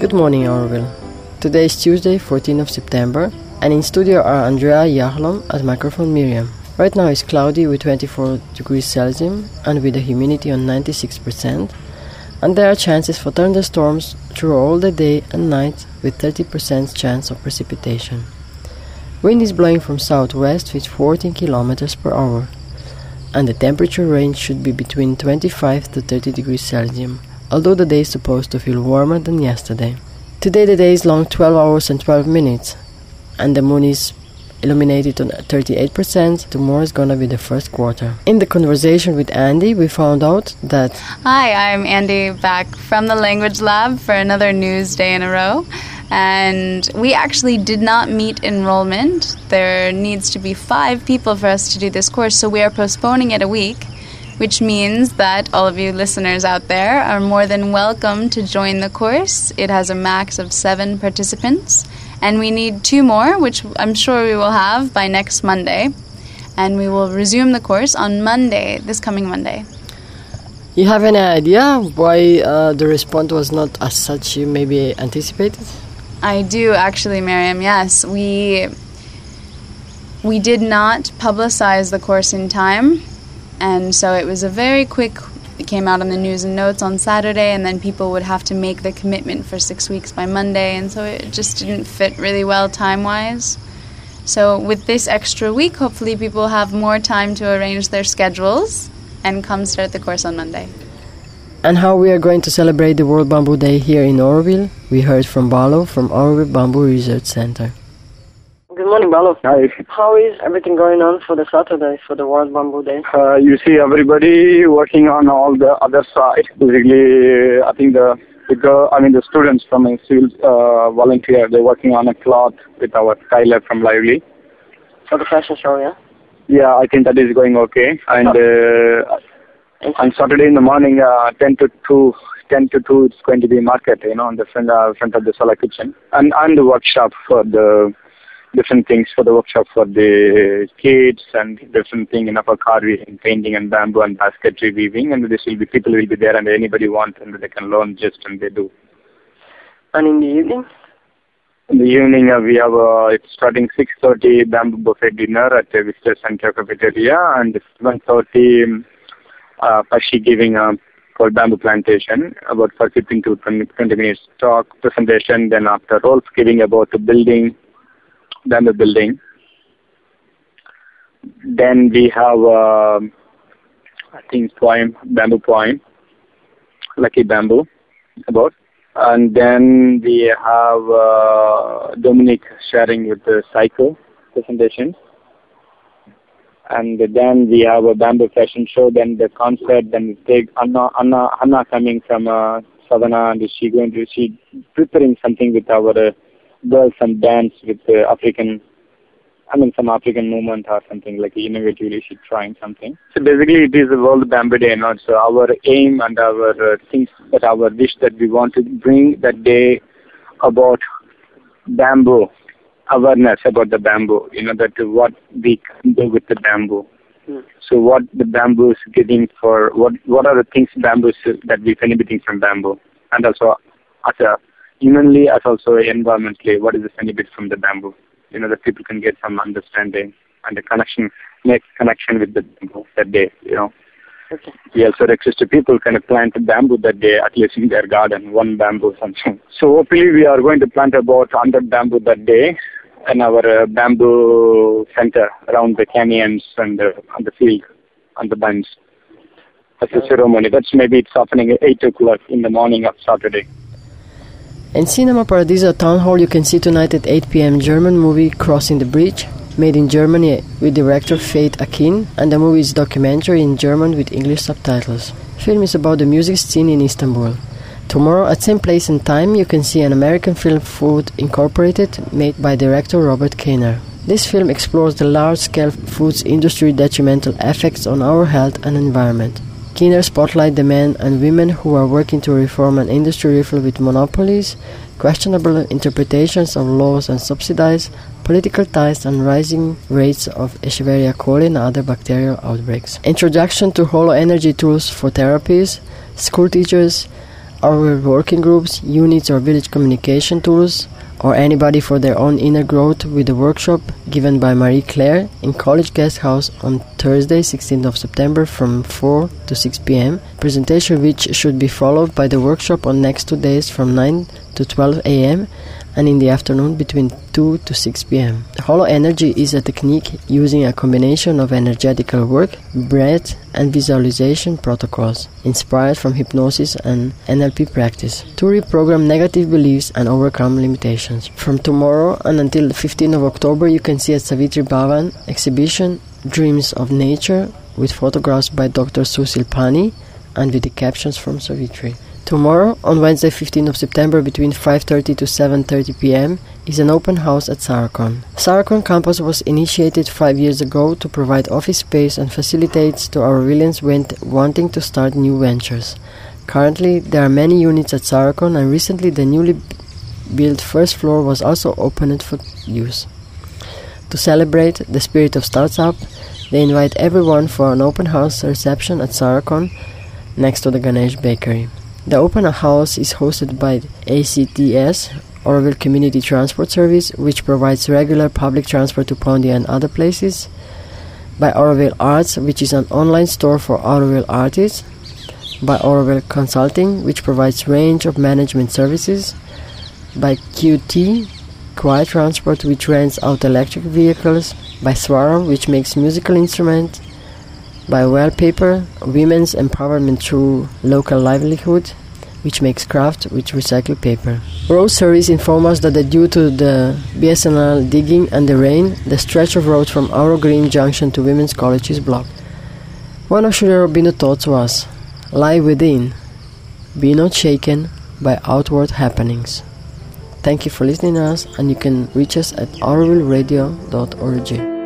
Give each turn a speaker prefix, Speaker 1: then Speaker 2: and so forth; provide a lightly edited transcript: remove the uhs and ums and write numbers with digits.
Speaker 1: Good morning, Orville. Today is Tuesday, 14th of September, and in studio are Andrea Yahlom at microphone Miriam. Right now it's cloudy with 24 degrees Celsius and with a humidity on 96%, and there are chances for thunderstorms through all the day and night with 30% chance of precipitation. Wind is blowing from southwest with 14 kilometers per hour, and the temperature range should be between 25 to 30 degrees Celsius, although the day is supposed to feel warmer than yesterday. Today the day is long 12 hours and 12 minutes, and the moon is illuminated on 38%. Tomorrow is gonna be the first quarter. In the conversation with Andy, we found out that...
Speaker 2: Hi, I'm Andy, back from the Language Lab for another news day in a row. And we actually did not meet enrollment. There needs to be 5 people for us to do this course, so we are postponing it a week, which means that all of you listeners out there are more than welcome to join the course. It has a max of 7 participants, and we need 2 more, which I'm sure we will have by next Monday. And we will resume the course on Monday, this coming Monday.
Speaker 1: You have any idea why the response was not as such you maybe anticipated?
Speaker 2: I do actually, Miriam, yes. We did not publicize the course in time, and so it was a very quick, it came out on the news and notes on Saturday, and then people would have to make the commitment for 6 weeks by Monday, and so it just didn't fit really well time-wise. So with this extra week, hopefully people have more time to arrange their schedules and come start the course on Monday.
Speaker 1: And how we are going to celebrate the World Bamboo Day here in Orville, we heard from Balo from Orville Bamboo Research Center.
Speaker 3: Good morning, Balo.
Speaker 4: Hi.
Speaker 3: How is everything going on for the Saturday, for the World Bamboo Day?
Speaker 4: You see everybody working on all the other side. Basically, I think the students from a field volunteer, they're working on a cloth with our Tyler from Lively.
Speaker 3: For the fashion show, yeah?
Speaker 4: Yeah, I think that is going okay. And on Saturday in the morning, 10 to 2, it's going to be market, on the front of the Solar Kitchen. And the workshop for the different things, for the workshop for the kids and different thing, for carving, painting and bamboo and basketry weaving. And people will be there, and anybody wants, and they can learn and they do.
Speaker 3: And in the evening?
Speaker 4: In the evening, we have it's starting 6:30 bamboo buffet dinner at the Vista Center Cafeteria, and 7:30 Pashi giving for bamboo plantation, about for 15 to 20 minutes talk, presentation, then after Rolf giving about the building, bamboo building. Then we have, bamboo poem, Lucky Bamboo, about. And then we have Dominic sharing with the cycle presentation. And then we have a bamboo fashion show, then the concert, then we take Anna coming from Savannah, and she's preparing something with our girls, some dance with some African movement or something, like innovatively she's trying something. So basically it is the World Bamboo Day, so our aim and our things, that our wish that we want to bring that day about bamboo, awareness about the bamboo, that what we can do with the bamboo. So what the bamboo is getting for, what are the things bamboo that we benefiting from bamboo, and also as a humanly as also environmentally, what is the benefit from the bamboo, that people can get some understanding and the connection, make connection with the bamboo that day,
Speaker 3: Okay.
Speaker 4: We also request to people can plant bamboo that day, at least in their garden, 1 bamboo something. So hopefully we are going to plant about 100 bamboo that day in our bamboo center around the canyons and on the field, on the bunch. That's a ceremony. It's happening at 8 o'clock in the morning of Saturday.
Speaker 1: In Cinema Paradiso Town Hall, you can see tonight at 8 p.m. German movie Crossing the Bridge, made in Germany with director Faith Akin, and the movie is documentary in German with English subtitles. The film is about the music scene in Istanbul. Tomorrow, at same place and time, you can see an American film, Food Incorporated, made by director Robert Kainer. This film explores the large-scale foods industry detrimental effects on our health and environment. Kainer spotlights the men and women who are working to reform an industry riddled with monopolies, questionable interpretations of laws and subsidies, political ties, and rising rates of Escherichia coli and other bacterial outbreaks. Introduction to holo energy tools for therapies, school teachers, our working groups, units or village communication tools, or anybody for their own inner growth with a workshop given by Marie Claire in College Guest House on Thursday, 16th of September from 4 to 6 p.m. Presentation which should be followed by the workshop on next 2 days from 9 to 12 a.m. and in the afternoon between 2 to 6 p.m. Holo energy is a technique using a combination of energetical work, breath and visualization protocols, inspired from hypnosis and NLP practice, to reprogram negative beliefs and overcome limitations. From tomorrow and until the 15th of October, you can see at Savitri Bhavan exhibition Dreams of Nature with photographs by Dr. Susil Pani and with the captions from Savitri. Tomorrow, on Wednesday 15th of September between 5:30 to 7:30 p.m. is an open house at Sarakon. Sarakon campus was initiated 5 years ago to provide office space and facilitates to our Aurovilians wanting to start new ventures. Currently, there are many units at Sarakon, and recently the newly built first floor was also opened for use. To celebrate the spirit of startup, they invite everyone for an open house reception at Sarakon next to the Ganesh Bakery. The open house is hosted by ACTS, Auroville Community Transport Service, which provides regular public transport to Pondia and other places, by Auroville Arts, which is an online store for Auroville artists, by Auroville Consulting, which provides range of management services, by QT, Quiet Transport, which rents out electric vehicles, by Swaram, which makes musical instruments, by Wellpaper, Women's Empowerment Through Local Livelihood, which makes craft with recycled paper. Road Service inform us that due to the BSNL digging and the rain, the stretch of road from Auro Green Junction to Women's College is blocked. One of Sri Aurobindo's thoughts was, lie within, be not shaken by outward happenings. Thank you for listening to us, and you can reach us at aurovilleradio.org.